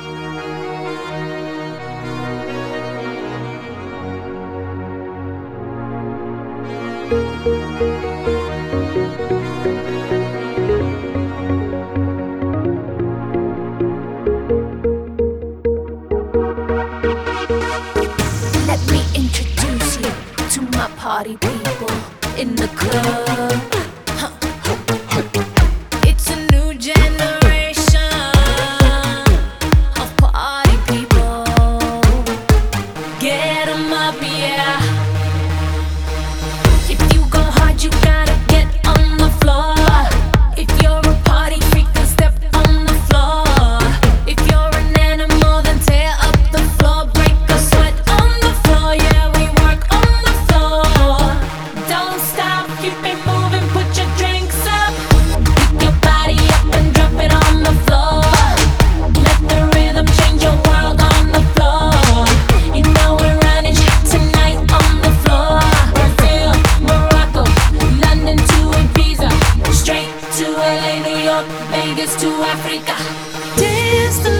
Let me introduce you to my party people in the club. It's a new generation of party people. Get 'em up, yeah. If you go hard, you gotta get on the floor. If you're a party freak, then step on the floor. If you're an animal, then tear up the floor. Break a sweat on the floor, yeah, we work on the floor. Don't stop, keep it moving, put your drinks up. Pick your body up and drop it on the floor. Let the rhythm change your world on the floor. You know we're running tonight on the floor. Brazil, Morocco, London to Ibiza, straight to LA, New York, Vegas to Africa. Dance the